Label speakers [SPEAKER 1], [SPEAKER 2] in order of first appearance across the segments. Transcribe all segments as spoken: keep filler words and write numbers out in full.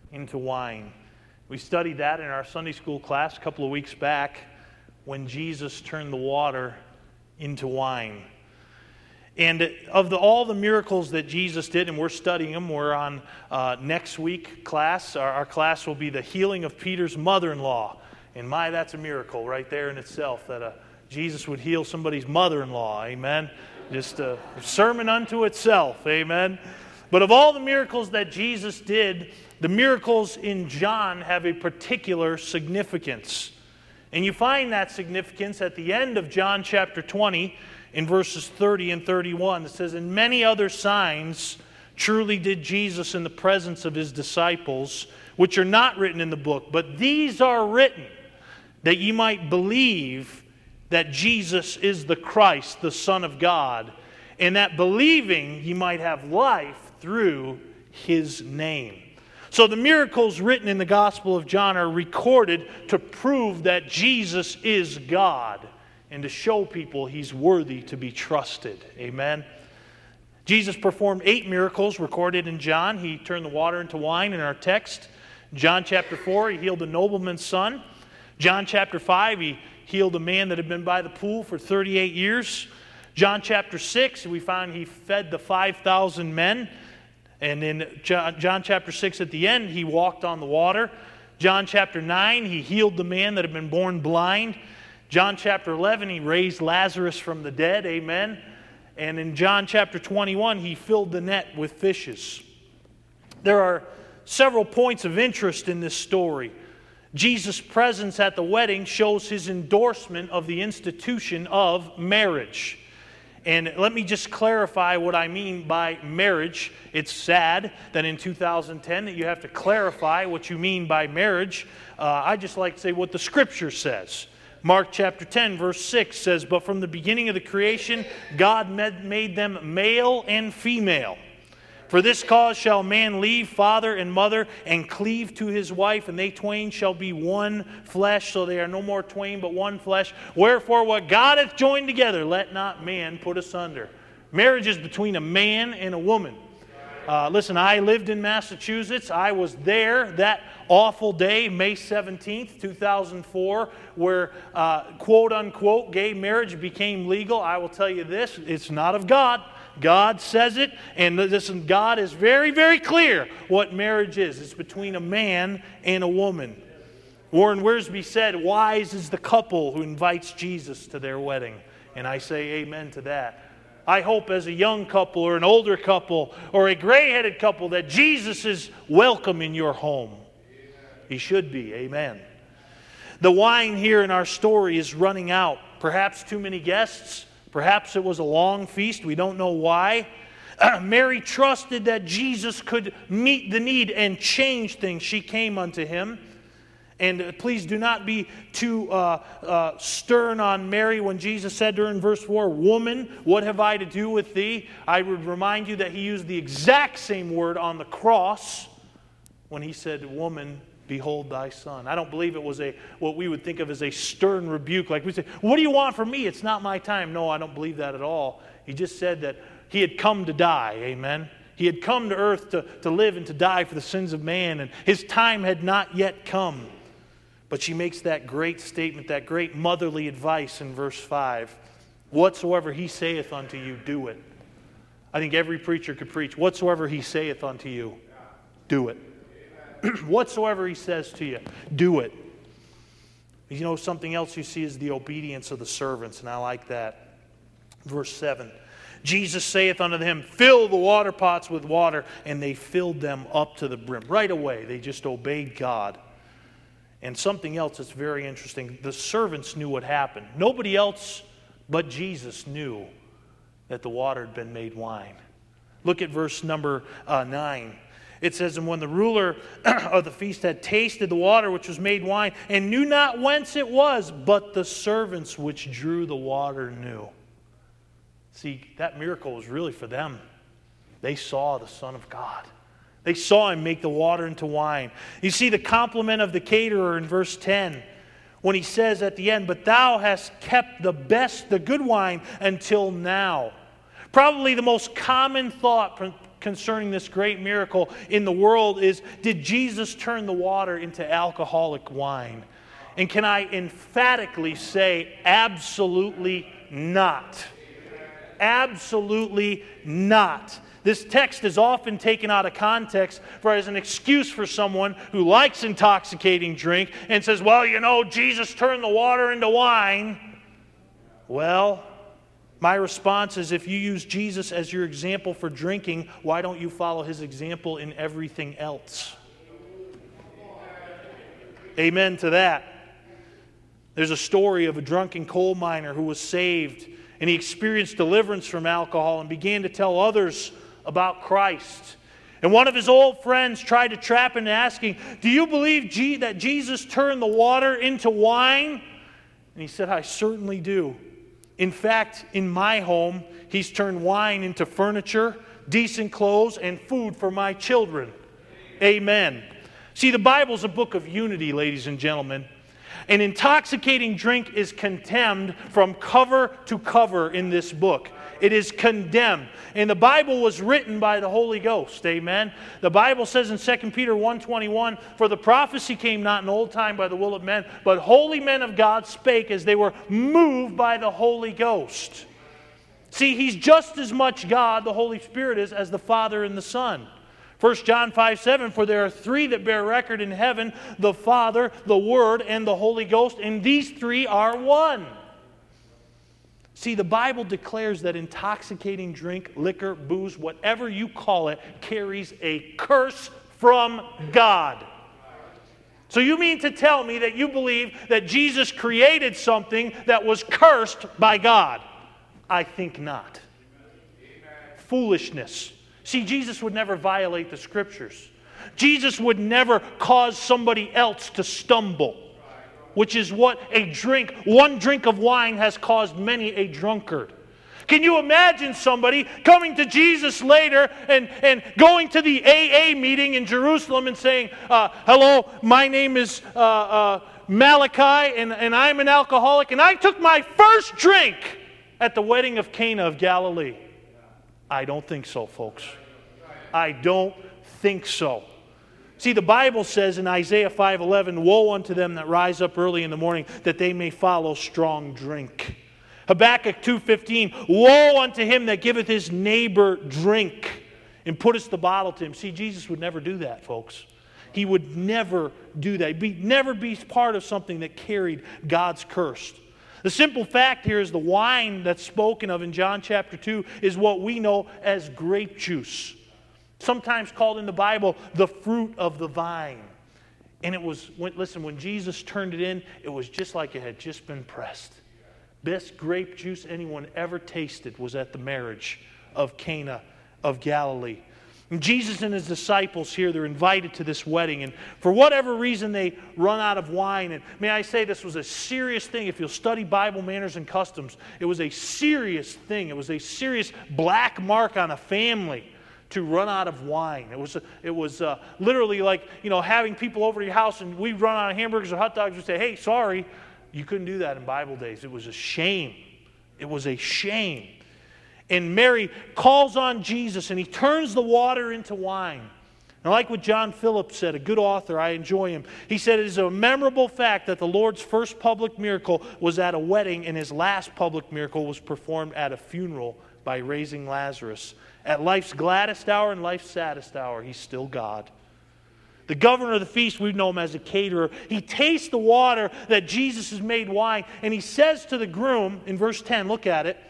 [SPEAKER 1] into wine. We studied that in our Sunday school class a couple of weeks back when Jesus turned the water into wine. And of the, all the miracles that Jesus did, and we're studying them, we're on uh, next week class. Our, our class will be the healing of Peter's mother-in-law. And my, that's a miracle right there in itself, that uh, Jesus would heal somebody's mother-in-law. Amen. Just a sermon unto itself. Amen. But of all the miracles that Jesus did, the miracles in John have a particular significance. And you find that significance at the end of John chapter twenty, in verses thirty and thirty-one. It says, "And many other signs truly did Jesus in the presence of his disciples, which are not written in the book. But these are written, that ye might believe that Jesus is the Christ, the Son of God, and that believing ye might have life through his name." So the miracles written in the Gospel of John are recorded to prove that Jesus is God, and to show people he's worthy to be trusted. Amen. Jesus performed eight miracles recorded in John. He turned the water into wine in our text. John chapter four, he healed a nobleman's son. John chapter five, he healed a man that had been by the pool for thirty-eight years. John chapter six, we find he fed the five thousand men. And in John, John chapter six at the end, he walked on the water. John chapter nine, he healed the man that had been born blind. John chapter eleven, he raised Lazarus from the dead, amen. And in John chapter twenty-one, he filled the net with fishes. There are several points of interest in this story. Jesus' presence at the wedding shows his endorsement of the institution of marriage. And let me just clarify what I mean by marriage. It's sad that in two thousand ten that you have to clarify what you mean by marriage. Uh, I just like to say what the Scripture says. Mark chapter ten, verse six says, "But from the beginning of the creation, God made them male and female. For this cause shall a man leave father and mother, and cleave to his wife, and they twain shall be one flesh. So they are no more twain, but one flesh. Wherefore what God hath joined together, let not man put asunder." Marriage is between a man and a woman. Uh, listen, I lived in Massachusetts. I was there that awful day, May seventeenth, two thousand four, where uh, quote unquote gay marriage became legal. I will tell you this, it's not of God. God says it, and listen, God is very, very clear what marriage is. It's between a man and a woman. Warren Wiersbe said, "Wise is the couple who invites Jesus to their wedding." And I say amen to that. I hope as a young couple or an older couple or a gray-headed couple that Jesus is welcome in your home. Amen. He should be. Amen. The wine here in our story is running out. Perhaps too many guests. Perhaps it was a long feast. We don't know why. Uh, Mary trusted that Jesus could meet the need and change things. She came unto him. And please do not be too uh, uh, stern on Mary when Jesus said to her in verse four, "Woman, what have I to do with thee?" I would remind you that he used the exact same word on the cross when he said, "Woman, behold thy son." I don't believe it was a what we would think of as a stern rebuke. Like we say, "What do you want from me? It's not my time." No, I don't believe that at all. He just said that he had come to die. Amen. He had come to earth to, to live and to die for the sins of man, and his time had not yet come. But she makes that great statement, that great motherly advice in verse five. "Whatsoever he saith unto you, do it." I think every preacher could preach, "Whatsoever he saith unto you, do it." Whatsoever he says to you, do it. You know, something else you see is the obedience of the servants, and I like that. Verse seven. "Jesus saith unto them, Fill the water pots with water, and they filled them up to the brim." Right away, they just obeyed God. And something else that's very interesting, the servants knew what happened. Nobody else but Jesus knew that the water had been made wine. Look at verse number uh, nine. It says, "And when the ruler of the feast had tasted the water which was made wine, and knew not whence it was, but the servants which drew the water knew." See, that miracle was really for them. They saw the Son of God. They saw him make the water into wine. You see the compliment of the caterer in verse ten when he says at the end, "But thou hast kept the best, the good wine until now." Probably the most common thought concerning this great miracle in the world is, did Jesus turn the water into alcoholic wine? And can I emphatically say, absolutely not. Absolutely not. This text is often taken out of context for as an excuse for someone who likes intoxicating drink and says, well, you know, Jesus turned the water into wine. Well, my response is, if you use Jesus as your example for drinking, why don't you follow his example in everything else? Amen to that. There's a story of a drunken coal miner who was saved, and he experienced deliverance from alcohol and began to tell others about Christ. And one of his old friends tried to trap him, asking, do you believe G- that Jesus turned the water into wine? And he said, I certainly do. In fact, in my home, he's turned wine into furniture, decent clothes, and food for my children. Amen. See, the Bible's a book of unity, ladies and gentlemen. An intoxicating drink is condemned from cover to cover in this book. It is condemned. And the Bible was written by the Holy Ghost. Amen. The Bible says in Second Peter one twenty-one, for the prophecy came not in old time by the will of men, but holy men of God spake as they were moved by the Holy Ghost. See, he's just as much God, the Holy Spirit is, as the Father and the Son. First John five seven, for there are three that bear record in heaven, the Father, the Word, and the Holy Ghost, and these three are one. See, the Bible declares that intoxicating drink, liquor, booze, whatever you call it, carries a curse from God. So you mean to tell me that you believe that Jesus created something that was cursed by God? I think not. Foolishness. See, Jesus would never violate the Scriptures. Jesus would never cause somebody else to stumble, which is what a drink, one drink of wine has caused many a drunkard. Can you imagine somebody coming to Jesus later and, and going to the A A meeting in Jerusalem and saying, uh, hello, my name is uh, uh, Malachi, and, and I'm an alcoholic, and I took my first drink at the wedding of Cana of Galilee? I don't think so, folks. I don't think so. See, the Bible says in Isaiah five eleven, woe unto them that rise up early in the morning, that they may follow strong drink. Habakkuk two fifteen, woe unto him that giveth his neighbor drink, and putteth the bottle to him. See, Jesus would never do that, folks. He would never do that. He'd never be part of something that carried God's curse. The simple fact here is the wine that's spoken of in John chapter two is what we know as grape juice. Sometimes called in the Bible the fruit of the vine. And it was, when, listen, when Jesus turned it in, it was just like it had just been pressed. Best grape juice anyone ever tasted was at the marriage of Cana of Galilee. And Jesus and his disciples here, they're invited to this wedding. And for whatever reason, they run out of wine. And may I say, this was a serious thing. If you'll study Bible manners and customs, it was a serious thing. It was a serious black mark on a family to run out of wine. It was it was uh, literally like, you know, having people over to your house and we run out of hamburgers or hot dogs and say, hey, sorry. You couldn't do that in Bible days. It was a shame. It was a shame. And Mary calls on Jesus and he turns the water into wine. And like what John Phillips said, a good author, I enjoy him. He said it is a memorable fact that the Lord's first public miracle was at a wedding and his last public miracle was performed at a funeral by raising Lazarus. At life's gladdest hour and life's saddest hour, he's still God. The governor of the feast, we know him as a caterer. He tastes the water that Jesus has made wine, and he says to the groom, in verse ten, look at it,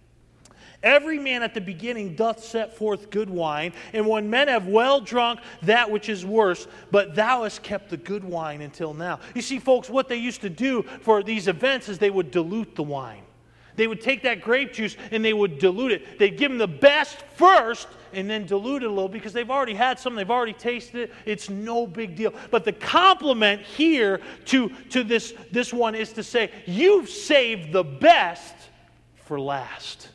[SPEAKER 1] every man at the beginning doth set forth good wine, and when men have well drunk, that which is worse, but thou hast kept the good wine until now. You see, folks, what they used to do for these events is they would dilute the wine. They would take that grape juice and they would dilute it. They'd give them the best first and then dilute it a little because they've already had some, they've already tasted it. It's no big deal. But the compliment here to, to this, this one is to say, you've saved the best for last.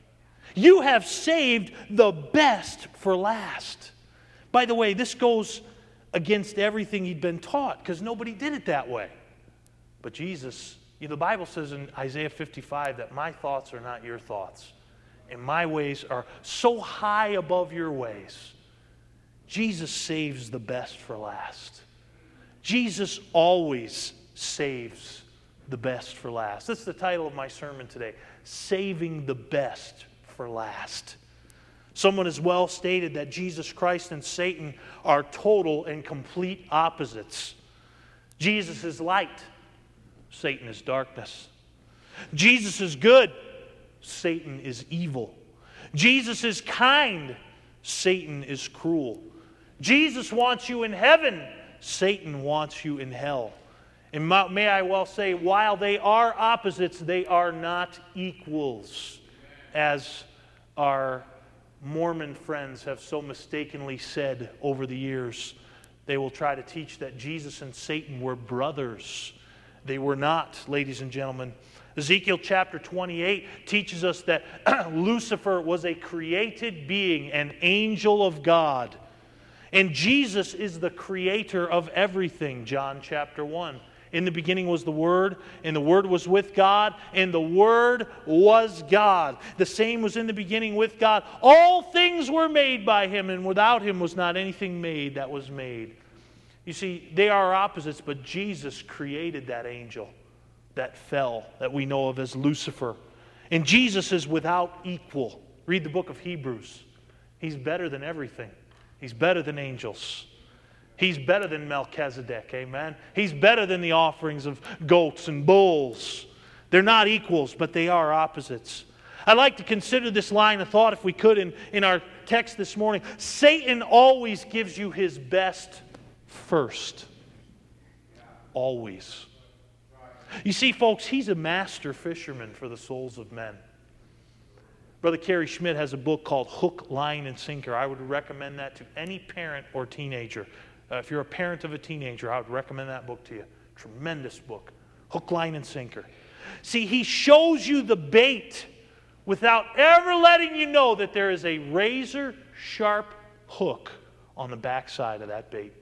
[SPEAKER 1] You have saved the best for last. By the way, this goes against everything he'd been taught because nobody did it that way. But Jesus, you know, the Bible says in Isaiah fifty-five that my thoughts are not your thoughts. and my ways are so high above your ways. Jesus saves the best for last. Jesus always saves the best for last. That's the title of my sermon today, Saving the Best for Last. Someone has well stated that Jesus Christ and Satan are total and complete opposites. Jesus is light, Satan is darkness. Jesus is good, Satan is evil. Jesus is kind, Satan is cruel. Jesus wants you in heaven, Satan wants you in hell. And may I well say, while they are opposites, they are not equals, as our Mormon friends have so mistakenly said over the years. They will try to teach that Jesus and Satan were brothers. They were not, ladies and gentlemen. Ezekiel chapter twenty-eight teaches us that Lucifer was a created being, an angel of God. And Jesus is the creator of everything, John chapter one. In the beginning was the Word, and the Word was with God, and the Word was God. The same was in the beginning with God. All things were made by Him, and without Him was not anything made that was made. You see, they are opposites, but Jesus created that angel that fell, that we know of as Lucifer. And Jesus is without equal. Read the book of Hebrews. He's better than everything. He's better than angels. He's better than Melchizedek, amen? He's better than the offerings of goats and bulls. They're not equals, but they are opposites. I'd like to consider this line of thought, if we could, in, in our text this morning. Satan always gives you his best first. Always. You see, folks, he's a master fisherman for the souls of men. Brother Kerry Schmidt has a book called Hook, Line, and Sinker. I would recommend that to any parent or teenager. Uh, if you're a parent of a teenager, I would recommend that book to you. Tremendous book. Hook, Line, and Sinker. See, he shows you the bait without ever letting you know that there is a razor-sharp hook on the backside of that bait.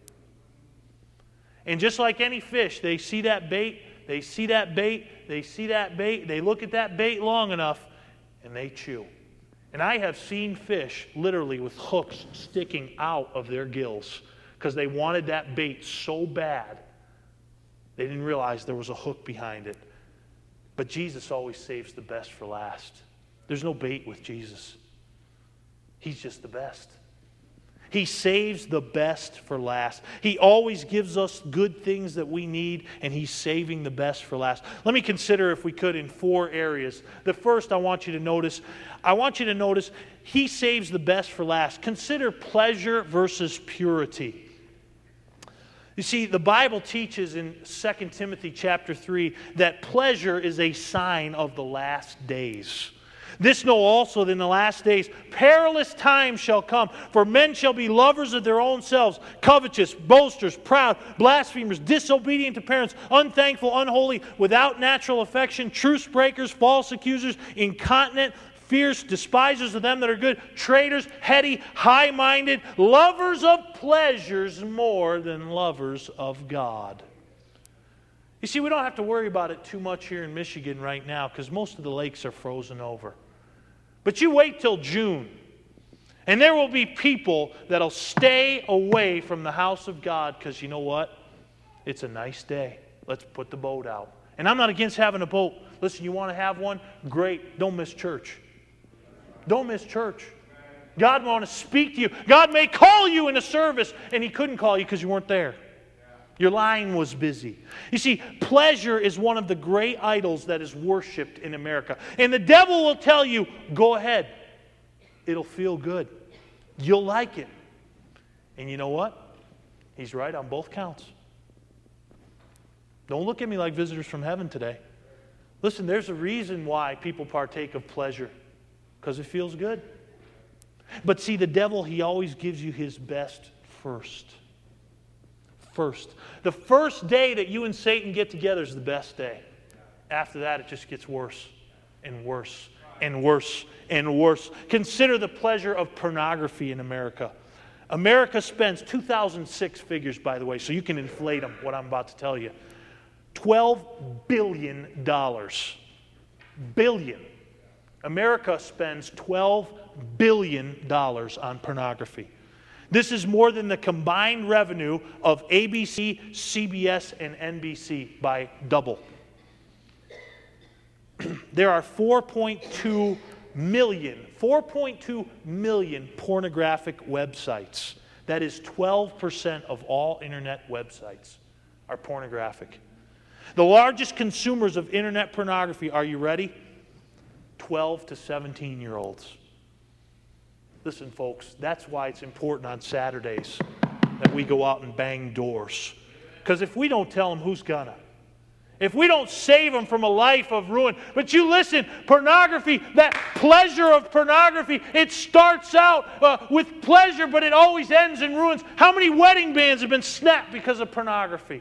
[SPEAKER 1] And just like any fish, they see that bait, they see that bait, they see that bait, they look at that bait long enough, and they chew. And I have seen fish literally with hooks sticking out of their gills because they wanted that bait so bad, they didn't realize there was a hook behind it. But Jesus always saves the best for last. There's no bait with Jesus. He's just the best. He saves the best for last. He always gives us good things that we need, and He's saving the best for last. Let me consider, if we could, in four areas. The first I want you to notice, I want you to notice He saves the best for last. Consider pleasure versus purity. You see, the Bible teaches in Second Timothy chapter three that pleasure is a sign of the last days. This know also that in the last days perilous times shall come, for men shall be lovers of their own selves, covetous, boasters, proud, blasphemers, disobedient to parents, unthankful, unholy, without natural affection, truce breakers, false accusers, incontinent, fierce, despisers of them that are good, traitors, heady, high-minded, lovers of pleasures more than lovers of God. You see, we don't have to worry about it too much here in Michigan right now because most of the lakes are frozen over. But you wait till June, and there will be people that'll stay away from the house of God because you know what? It's a nice day. Let's put the boat out. And I'm not against having a boat. Listen, you want to have one? Great. Don't miss church. Don't miss church. God wants to speak to you. God may call you in a service, and He couldn't call you because you weren't there. Your line was busy. You see, pleasure is one of the great idols that is worshipped in America. And the devil will tell you, go ahead. It'll feel good. You'll like it. And you know what? He's right on both counts. Don't look at me like visitors from heaven today. Listen, there's a reason why people partake of pleasure. Because it feels good. But see, the devil, he always gives you his best first. First. The first day that you and Satan get together is the best day. After that, it just gets worse and worse and worse and worse. Consider the pleasure of pornography in America. America spends two thousand six figures, by the way, so you can inflate them, what I'm about to tell you. twelve billion dollars. Billion. America spends twelve billion dollars on pornography. This is more than the combined revenue of A B C, C B S, and N B C by double. There are four point two million, four point two million pornographic websites. That is twelve percent of all internet websites are pornographic. The largest consumers of internet pornography, are you ready? twelve to seventeen year olds. Listen, folks, that's why it's important on Saturdays that we go out and bang doors. Because if we don't tell them, who's gonna? If we don't save them from a life of ruin. But you listen, pornography, that pleasure of pornography, it starts out uh, with pleasure, but it always ends in ruins. How many wedding bands have been snapped because of pornography?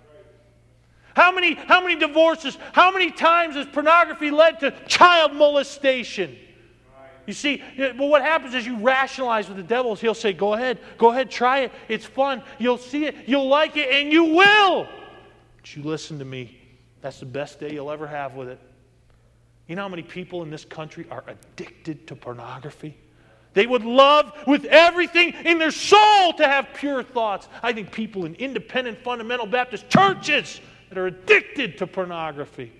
[SPEAKER 1] How many, how many divorces? How many times has pornography led to child molestation? You see, but what happens is you rationalize with the devil. He'll say, go ahead, go ahead, try it. It's fun. You'll see it, you'll like it, and you will. But you listen to me. That's the best day you'll ever have with it. You know how many people in this country are addicted to pornography? They would love with everything in their soul to have pure thoughts. I think people in independent fundamental Baptist churches that are addicted to pornography.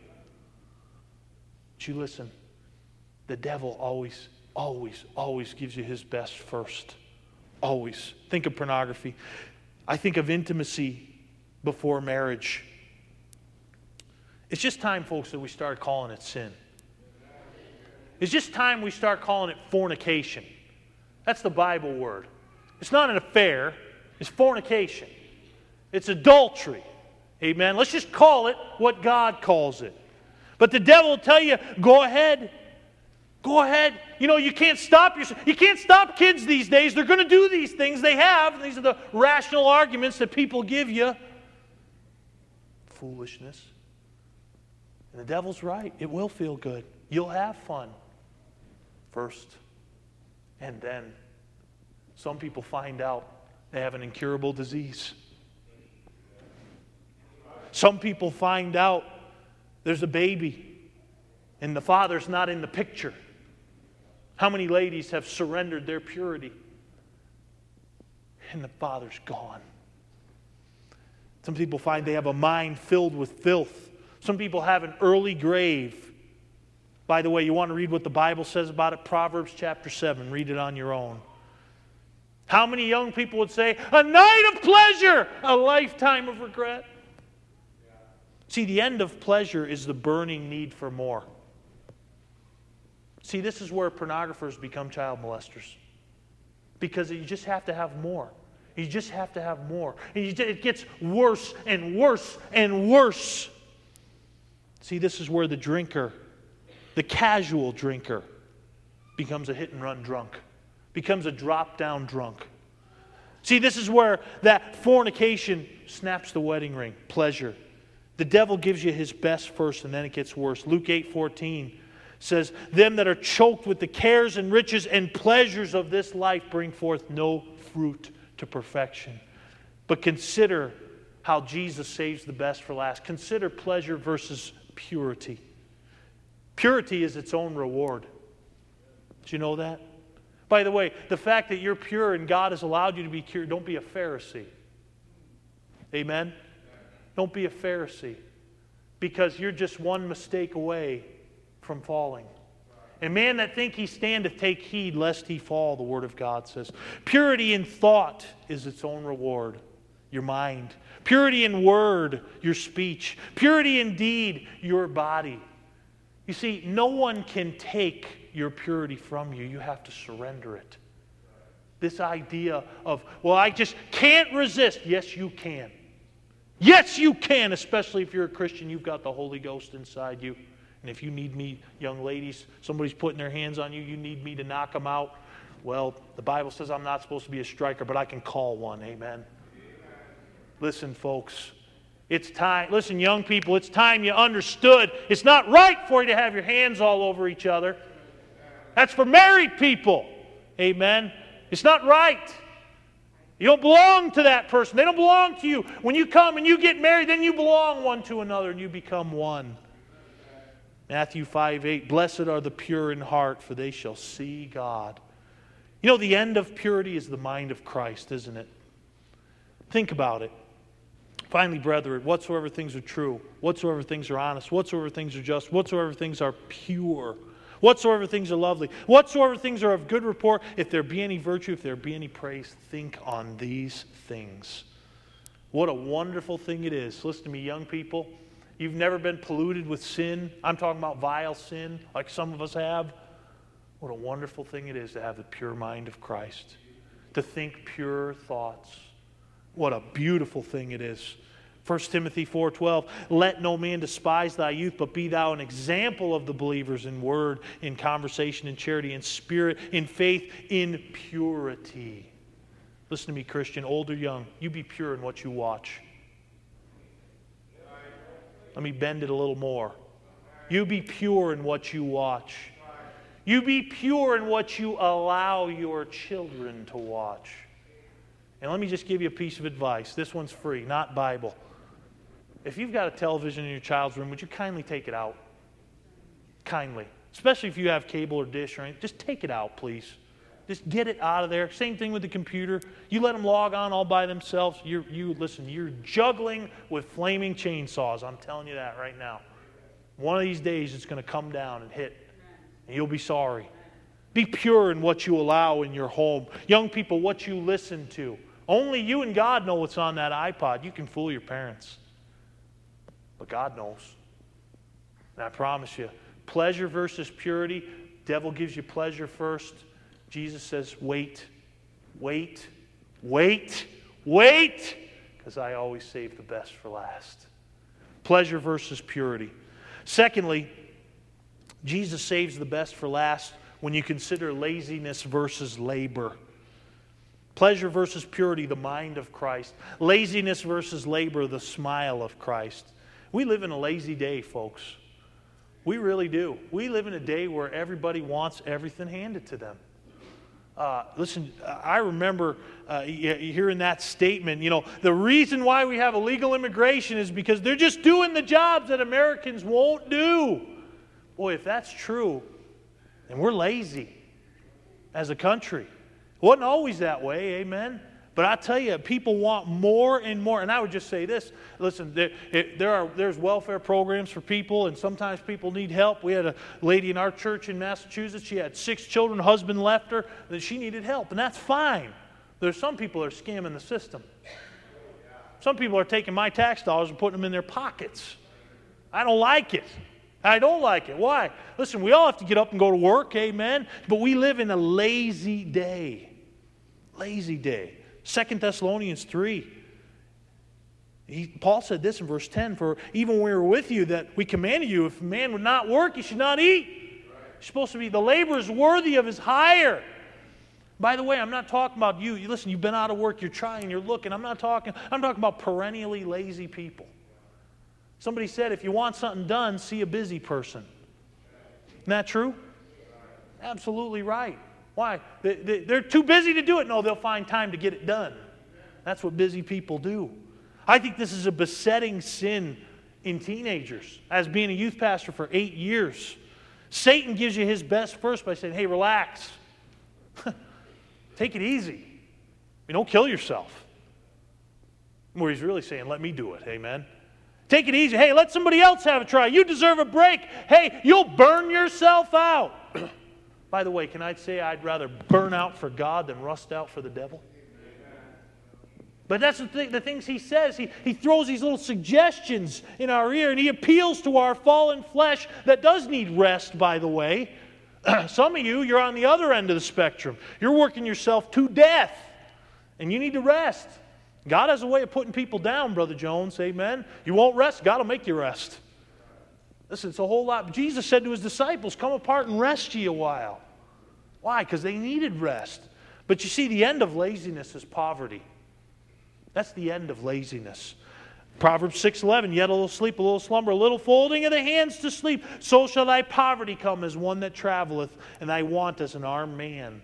[SPEAKER 1] But you listen, the devil always, always, always gives you his best first. Always. Think of pornography. I think of intimacy before marriage. It's just time, folks, that we start calling it sin. It's just time we start calling it fornication. That's the Bible word. It's not an affair. It's fornication. It's adultery. Amen. Let's just call it what God calls it. But the devil will tell you, go ahead. Go ahead. You know, you can't stop yourself. You can't stop kids these days. They're going to do these things. They have. These are the rational arguments that people give you. Foolishness. And the devil's right. It will feel good. You'll have fun first. And then some people find out they have an incurable disease. Some people find out there's a baby and the father's not in the picture. How many ladies have surrendered their purity and the father's gone? Some people find they have a mind filled with filth. Some people have an early grave. By the way, you want to read what the Bible says about it? Proverbs chapter seven. Read it on your own. How many young people would say, a night of pleasure, a lifetime of regret? See, the end of pleasure is the burning need for more. See, this is where pornographers become child molesters. Because you just have to have more. You just have to have more. And you, it gets worse and worse and worse. See, this is where the drinker, the casual drinker, becomes a hit-and-run drunk. Becomes a drop-down drunk. See, this is where that fornication snaps the wedding ring. Pleasure. The devil gives you his best first, and then it gets worse. Luke eight fourteen says, them that are choked with the cares and riches and pleasures of this life bring forth no fruit to perfection. But consider how Jesus saves the best for last. Consider pleasure versus purity. Purity is its own reward. Did you know that? By the way, the fact that you're pure and God has allowed you to be pure, don't be a Pharisee. Amen? Don't be a Pharisee, because you're just one mistake away from falling. A man that think he standeth, take heed lest he fall, the Word of God says. Purity in thought is its own reward, your mind. Purity in word, your speech. Purity in deed, your body. You see, no one can take your purity from you. You have to surrender it. This idea of, well, I just can't resist. Yes, you can. Yes, you can, especially if you're a Christian. You've got the Holy Ghost inside you. And if you need me, young ladies, somebody's putting their hands on you, you need me to knock them out. Well, the Bible says I'm not supposed to be a striker, but I can call one. Amen. Amen. Listen, folks, it's time. Listen, young people, it's time you understood. It's not right for you to have your hands all over each other. That's for married people. Amen. It's not right. You don't belong to that person. They don't belong to you. When you come and you get married, then you belong one to another and you become one. Matthew five eight, blessed are the pure in heart, for they shall see God. You know, the end of purity is the mind of Christ, isn't it? Think about it. Finally, brethren, whatsoever things are true, whatsoever things are honest, whatsoever things are just, whatsoever things are pure, whatsoever things are lovely, whatsoever things are of good report, if there be any virtue, if there be any praise, think on these things. What a wonderful thing it is. Listen to me, young people. You've never been polluted with sin. I'm talking about vile sin, like some of us have. What a wonderful thing it is to have the pure mind of Christ, to think pure thoughts. What a beautiful thing it is. First Timothy four twelve, let no man despise thy youth, but be thou an example of the believers in word, in conversation, in charity, in spirit, in faith, in purity. Listen to me, Christian, old or young, you be pure in what you watch. Let me bend it a little more. You be pure in what you watch. You be pure in what you allow your children to watch. And let me just give you a piece of advice. This one's free, not Bible. If you've got a television in your child's room, would you kindly take it out? Kindly. Especially if you have cable or dish or anything. Just take it out, please. Just get it out of there. Same thing with the computer. You let them log on all by themselves. You're, you listen, you're juggling with flaming chainsaws. I'm telling you that right now. One of these days it's going to come down and hit. And you'll be sorry. Be pure in what you allow in your home. Young people, what you listen to. Only you and God know what's on that iPod. You can fool your parents. But God knows. And I promise you, pleasure versus purity, devil gives you pleasure first. Jesus says, wait, wait, wait, wait, because I always save the best for last. Pleasure versus purity. Secondly, Jesus saves the best for last when you consider laziness versus labor. Pleasure versus purity, the mind of Christ. Laziness versus labor, the smile of Christ. We live in a lazy day, folks. We really do. We live in a day where everybody wants everything handed to them. Uh, listen, I remember uh, hearing that statement. You know, the reason why we have illegal immigration is because they're just doing the jobs that Americans won't do. Boy, if that's true, then we're lazy as a country. It wasn't always that way, amen? But I tell you, people want more and more. And I would just say this. Listen, there, it, there are there's welfare programs for people, and sometimes people need help. We had a lady in our church in Massachusetts. She had six children. Husband left her. That she needed help, and that's fine. There's some people that are scamming the system. Some people are taking my tax dollars and putting them in their pockets. I don't like it. I don't like it. Why? Listen, we all have to get up and go to work, amen? But we live in a lazy day. Lazy day. Second Thessalonians three. He, Paul said this in verse ten, for even when we were with you, that we commanded you, if a man would not work, he should not eat. You're supposed to be, the labor is worthy of his hire. By the way, I'm not talking about you. you. Listen, you've been out of work, you're trying, you're looking. I'm not talking, I'm talking about perennially lazy people. Somebody said, if you want something done, see a busy person. Isn't that true? Absolutely right. Why? They're too busy to do it. No, they'll find time to get it done. That's what busy people do. I think this is a besetting sin in teenagers. As being a youth pastor for eight years, Satan gives you his best first by saying, hey, relax. Take it easy. I mean, don't kill yourself. Where he's really saying, let me do it. Amen. Take it easy. Hey, let somebody else have a try. You deserve a break. Hey, you'll burn yourself out. By the way, can I say I'd rather burn out for God than rust out for the devil? But that's the, thing, the things he says. He, he throws these little suggestions in our ear, and he appeals to our fallen flesh that does need rest, by the way. Some of you, you're on the other end of the spectrum. You're working yourself to death, and you need to rest. God has a way of putting people down, Brother Jones, amen? You won't rest, God will make you rest. Listen, it's a whole lot. Jesus said to his disciples, come apart and rest ye a while. Why? Because they needed rest. But you see, the end of laziness is poverty. That's the end of laziness. Proverbs six eleven, yet a little sleep, a little slumber, a little folding of the hands to sleep. So shall thy poverty come as one that traveleth, and thy want as an armed man.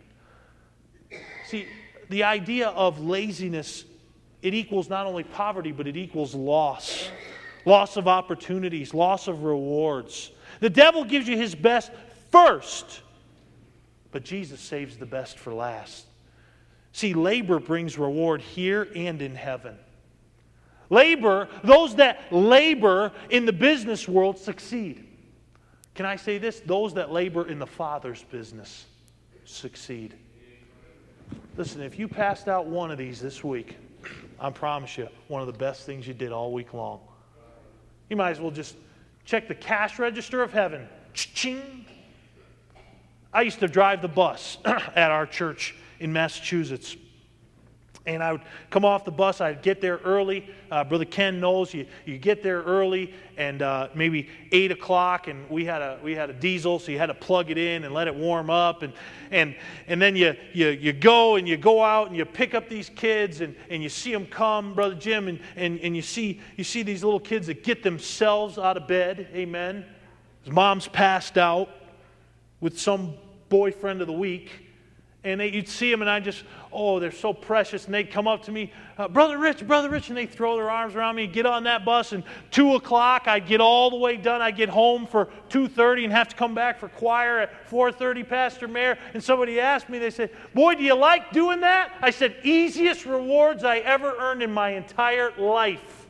[SPEAKER 1] See, the idea of laziness, it equals not only poverty, but it equals loss. loss of opportunities, loss of rewards. The devil gives you his best first, but Jesus saves the best for last. See, labor brings reward here and in heaven. Labor, those that labor in the business world succeed. Can I say this? Those that labor in the Father's business succeed. Listen, if you passed out one of these this week, I promise you, one of the best things you did all week long. You might as well just check the cash register of heaven. Ching. I used to drive the bus at our church in Massachusetts. And I would come off the bus, I'd get there early. Uh, Brother Ken knows you, you get there early and uh, maybe eight o'clock, and we had a we had a diesel, so you had to plug it in and let it warm up. And and and then you you you go and you go out and you pick up these kids and, and you see them come, Brother Jim, and, and, and you see you see these little kids that get themselves out of bed, amen. His mom's passed out with some boyfriend of the week. And they, you'd see them, and I just, oh, they're so precious. And they'd come up to me, uh, Brother Rich, Brother Rich, and they'd throw their arms around me, get on that bus, and two o'clock, I'd get all the way done. I'd get home for two thirty and have to come back for choir at four thirty, Pastor Mayor. And somebody asked me, they said, boy, do you like doing that? I said, easiest rewards I ever earned in my entire life.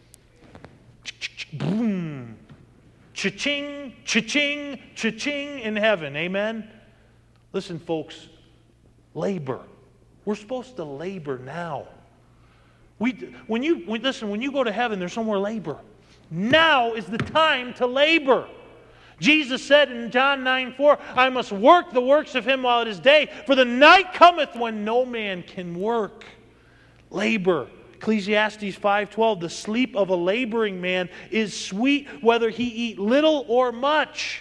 [SPEAKER 1] Boom. Cha-ching, cha-ching, cha-ching in heaven. Amen? Listen, folks. Labor. We're supposed to labor now. We, when you when, listen, when you go to heaven, there's no more labor. Now is the time to labor. Jesus said in John nine four, I must work the works of him while it is day, for the night cometh when no man can work. Labor. Ecclesiastes five twelve, the sleep of a laboring man is sweet, whether he eat little or much.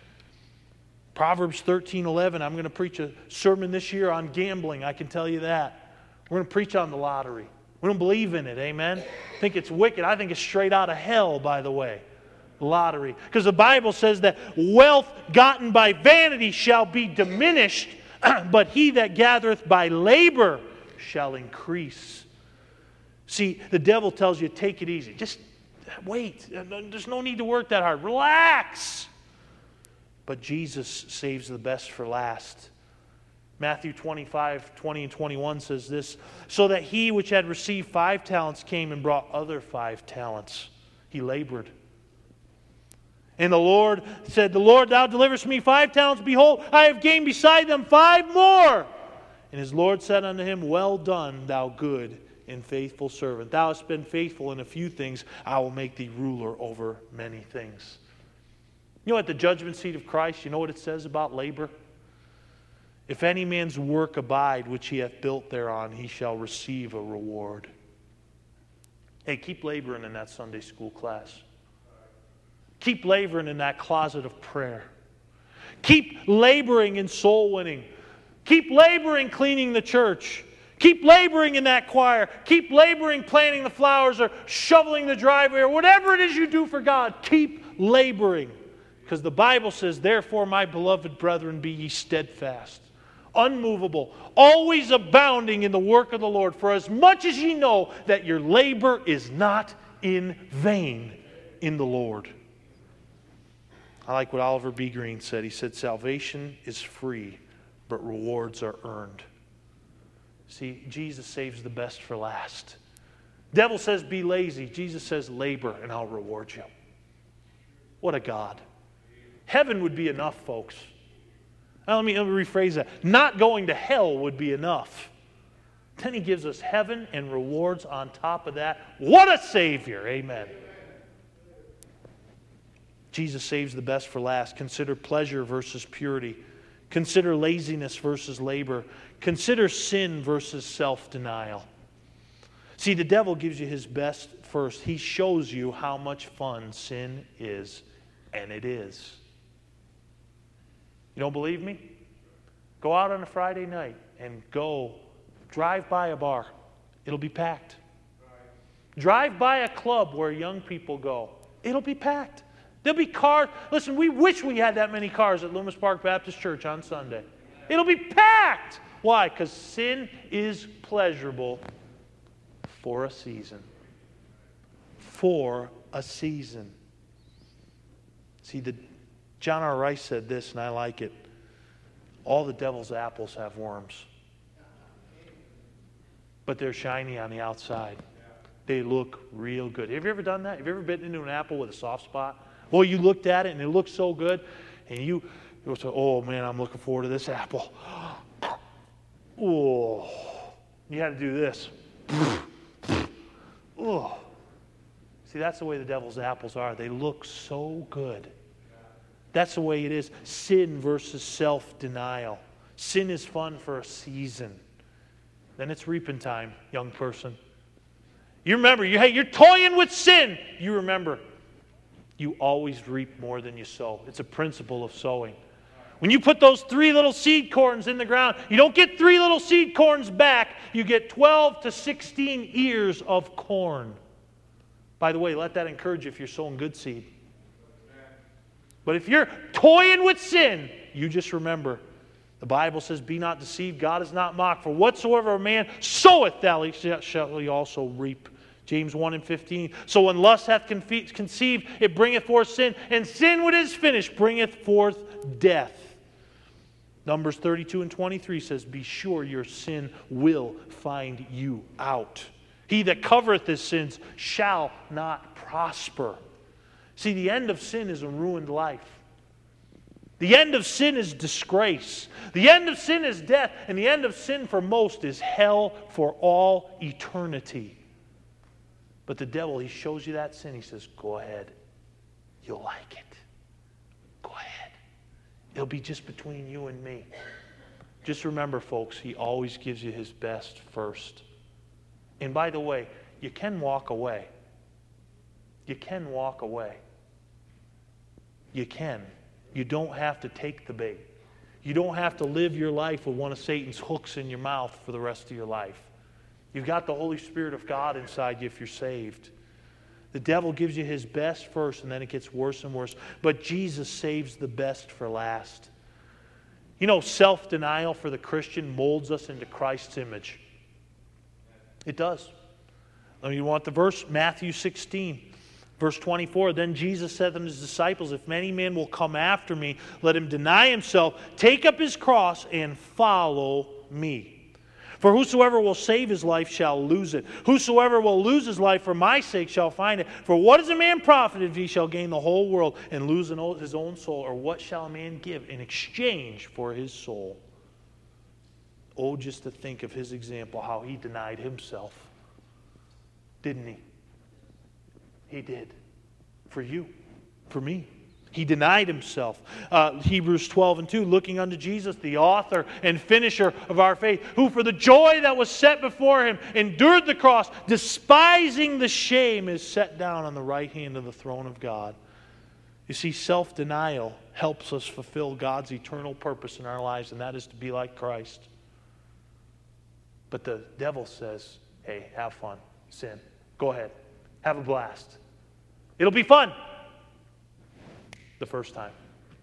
[SPEAKER 1] Proverbs thirteen eleven, I'm going to preach a sermon this year on gambling, I can tell you that. We're going to preach on the lottery. We don't believe in it, amen? I think it's wicked. I think it's straight out of hell, by the way, lottery. Because the Bible says that wealth gotten by vanity shall be diminished, but he that gathereth by labor shall increase. See, the devil tells you, take it easy. Just wait. There's no need to work that hard. Relax. But Jesus saves the best for last. Matthew twenty-five, twenty and twenty-one says this, so that he which had received five talents came and brought other five talents. He labored. And the Lord said, the Lord, thou deliverest me five talents. Behold, I have gained beside them five more. And his Lord said unto him, well done, thou good and faithful servant. Thou hast been faithful in a few things. I will make thee ruler over many things. You know, at the judgment seat of Christ, you know what it says about labor? If any man's work abide, which he hath built thereon, he shall receive a reward. Hey, keep laboring in that Sunday school class. Keep laboring in that closet of prayer. Keep laboring in soul winning. Keep laboring cleaning the church. Keep laboring in that choir. Keep laboring planting the flowers or shoveling the driveway or whatever it is you do for God. Keep laboring. Because the Bible says, therefore, my beloved brethren, be ye steadfast, unmovable, always abounding in the work of the Lord, for as much as ye know that your labor is not in vain in the Lord. I like what Oliver B. Green said. He said, salvation is free, but rewards are earned. See, Jesus saves the best for last. Devil says, be lazy. Jesus says, labor, and I'll reward you. What a God. Heaven would be enough, folks. Now, let me, let me rephrase that. Not going to hell would be enough. Then he gives us heaven and rewards on top of that. What a Savior. Amen. Jesus saves the best for last. Consider pleasure versus purity. Consider laziness versus labor. Consider sin versus self-denial. See, the devil gives you his best first. He shows you how much fun sin is, and it is. You don't believe me? Go out on a Friday night and go drive by a bar. It'll be packed. Drive by a club where young people go. It'll be packed. There'll be cars. Listen, we wish we had that many cars at Loomis Park Baptist Church on Sunday. It'll be packed. Why? Because sin is pleasurable for a season. For a season. See, the, John R. Rice said this, and I like it. All the devil's apples have worms. But they're shiny on the outside. They look real good. Have you ever done that? Have you ever bitten into an apple with a soft spot? Well, you looked at it and it looked so good, and you, you say, oh man, I'm looking forward to this apple. Oh, you had to do this. Oh. See, that's the way the devil's apples are. They look so good. That's the way it is. Sin versus self-denial. Sin is fun for a season. Then it's reaping time, young person. You remember, you, hey, you're toying with sin. You remember, you always reap more than you sow. It's a principle of sowing. When you put those three little seed corns in the ground, you don't get three little seed corns back. You get twelve to sixteen ears of corn. By the way, let that encourage you if you're sowing good seed. But if you're toying with sin, you just remember, the Bible says, be not deceived, God is not mocked. For whatsoever a man soweth, that shall he also reap. James one and fifteen. So when lust hath conceived, it bringeth forth sin. And sin, when it is finished, bringeth forth death. Numbers thirty-two and twenty-three says, be sure your sin will find you out. He that covereth his sins shall not prosper. See, the end of sin is a ruined life. The end of sin is disgrace. The end of sin is death. And the end of sin for most is hell for all eternity. But the devil, he shows you that sin. He says, go ahead. You'll like it. Go ahead. It'll be just between you and me. Just remember, folks, he always gives you his best first. And by the way, you can walk away. You can walk away. You can. You don't have to take the bait. You don't have to live your life with one of Satan's hooks in your mouth for the rest of your life. You've got the Holy Spirit of God inside you if you're saved. The devil gives you his best first, and then it gets worse and worse. But Jesus saves the best for last. You know, self-denial for the Christian molds us into Christ's image. It does. I mean, you want the verse? Matthew sixteen. Verse twenty-four, then Jesus said unto his disciples, if any man will come after me, let him deny himself, take up his cross, and follow me. For whosoever will save his life shall lose it. Whosoever will lose his life for my sake shall find it. For what is a man profited if he shall gain the whole world and lose his own soul? Or what shall a man give in exchange for his soul? Oh, just to think of his example, how he denied himself. Didn't he? He did. For you. For me. He denied himself. Uh, Hebrews twelve and two, looking unto Jesus, the author and finisher of our faith, who for the joy that was set before him endured the cross, despising the shame, is set down on the right hand of the throne of God. You see, self-denial helps us fulfill God's eternal purpose in our lives, and that is to be like Christ. But the devil says, hey, have fun, sin. Go ahead. Have a blast. It'll be fun. The first time.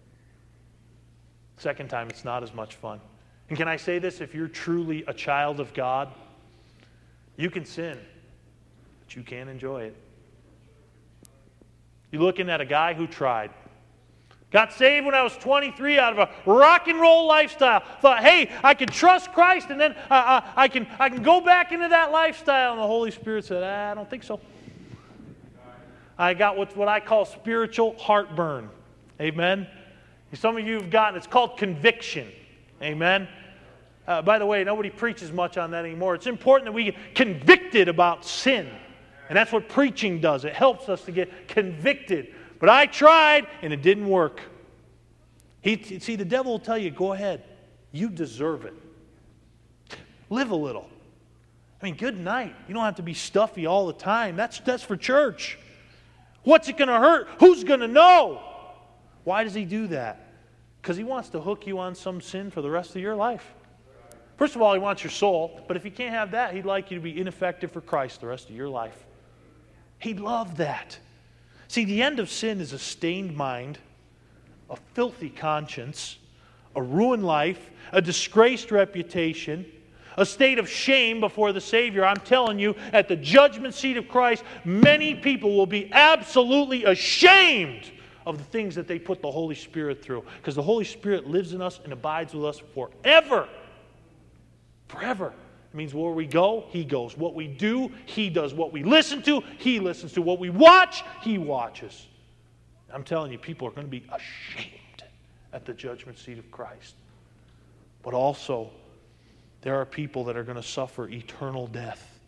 [SPEAKER 1] Second time, it's not as much fun. And can I say this? If you're truly a child of God, you can sin, but you can't enjoy it. You're looking at a guy who tried. Got saved when I was twenty-three out of a rock and roll lifestyle. Thought, hey, I can trust Christ, and then uh, uh, I can I can go back into that lifestyle. And the Holy Spirit said, ah, I don't think so. I got what, what I call spiritual heartburn. Amen? Some of you have gotten, it's called conviction. Amen? Uh, by the way, nobody preaches much on that anymore. It's important that we get convicted about sin. And that's what preaching does. It helps us to get convicted. But I tried, and it didn't work. He, see, the devil will tell you, go ahead. You deserve it. Live a little. I mean, good night. You don't have to be stuffy all the time. That's, that's for church. What's it going to hurt? Who's going to know? Why does he do that? Because he wants to hook you on some sin for the rest of your life. First of all, he wants your soul. But if he can't have that, he'd like you to be ineffective for Christ the rest of your life. He'd love that. See, the end of sin is a stained mind, a filthy conscience, a ruined life, a disgraced reputation, a state of shame before the Savior. I'm telling you, at the judgment seat of Christ, many people will be absolutely ashamed of the things that they put the Holy Spirit through. Because the Holy Spirit lives in us and abides with us forever. Forever. It means where we go, He goes. What we do, He does. What we listen to, He listens to. What we watch, He watches. I'm telling you, people are going to be ashamed at the judgment seat of Christ. But also, there are people that are going to suffer eternal death.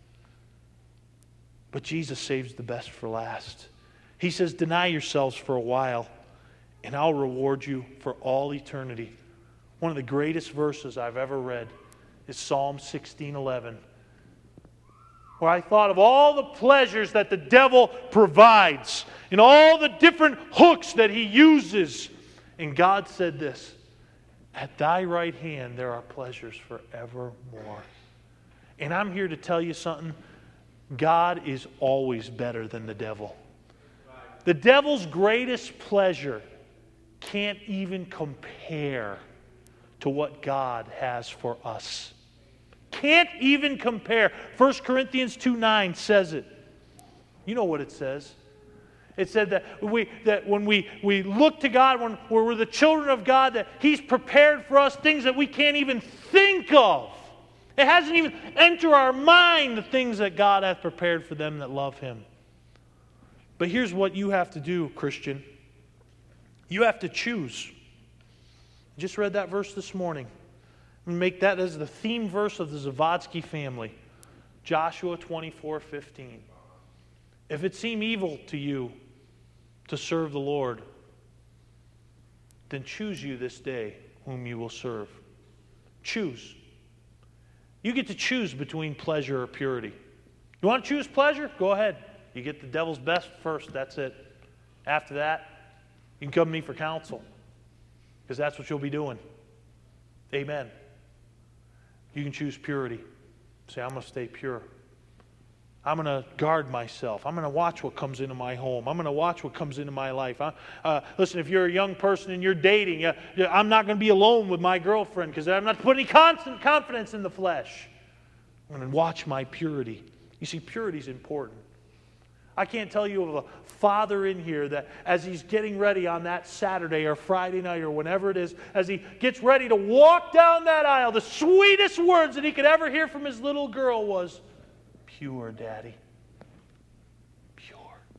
[SPEAKER 1] But Jesus saves the best for last. He says, deny yourselves for a while, and I'll reward you for all eternity. One of the greatest verses I've ever read is Psalm sixteen eleven, where I thought of all the pleasures that the devil provides and all the different hooks that he uses. And God said this, at thy right hand there are pleasures forevermore. And I'm here to tell you something. God is always better than the devil. The devil's greatest pleasure can't even compare to what God has for us. Can't even compare. First Corinthians two nine says it. You know what it says. It said that we that when we, we look to God, when we're the children of God, that He's prepared for us things that we can't even think of. It hasn't even entered our mind the things that God hath prepared for them that love Him. But here's what you have to do, Christian. You have to choose. I just read that verse this morning. I'm going to make that as the theme verse of the Zavodsky family. Joshua twenty-four fifteen. If it seem evil to you to serve the Lord, then choose you this day whom you will serve. Choose. You get to choose between pleasure or purity. You want to choose pleasure? Go ahead. You get the devil's best first, that's it. After that, you can come to me for counsel, because that's what you'll be doing. Amen. You can choose purity. Say, I'm going to stay pure. I'm going to guard myself. I'm going to watch what comes into my home. I'm going to watch what comes into my life. I, uh, listen, if you're a young person and you're dating, uh, I'm not going to be alone with my girlfriend because I'm not putting constant confidence in the flesh. I'm going to watch my purity. You see, purity is important. I can't tell you of a father in here that as he's getting ready on that Saturday or Friday night or whenever it is, as he gets ready to walk down that aisle, the sweetest words that he could ever hear from his little girl was, pure, Daddy. Pure.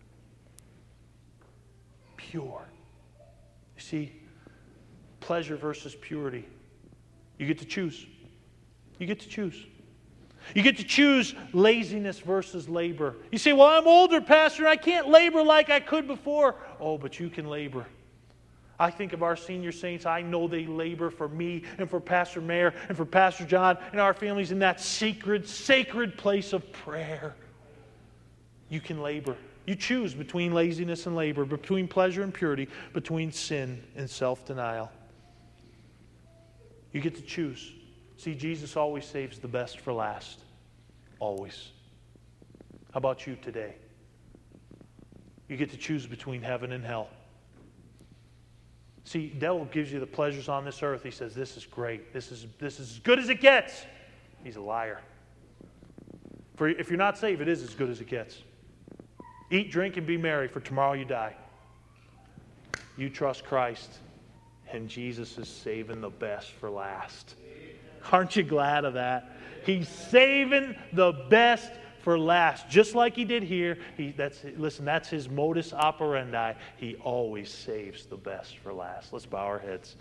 [SPEAKER 1] Pure. You see, pleasure versus purity. You get to choose. You get to choose. You get to choose laziness versus labor. You say, well, I'm older, Pastor, and I can't labor like I could before. Oh, but you can labor. I think of our senior saints. I know they labor for me and for Pastor Mayer and for Pastor John and our families in that sacred, sacred place of prayer. You can labor. You choose between laziness and labor, between pleasure and purity, between sin and self-denial. You get to choose. See, Jesus always saves the best for last. Always. How about you today? You get to choose between heaven and hell. See, the devil gives you the pleasures on this earth. He says, this is great. This is, this is as good as it gets. He's a liar. For if you're not saved, it is as good as it gets. Eat, drink, and be merry, for tomorrow you die. You trust Christ, and Jesus is saving the best for last. Aren't you glad of that? He's saving the best for last. Just like he did here. He, that's, listen, that's his modus operandi. He always saves the best for last. Let's bow our heads.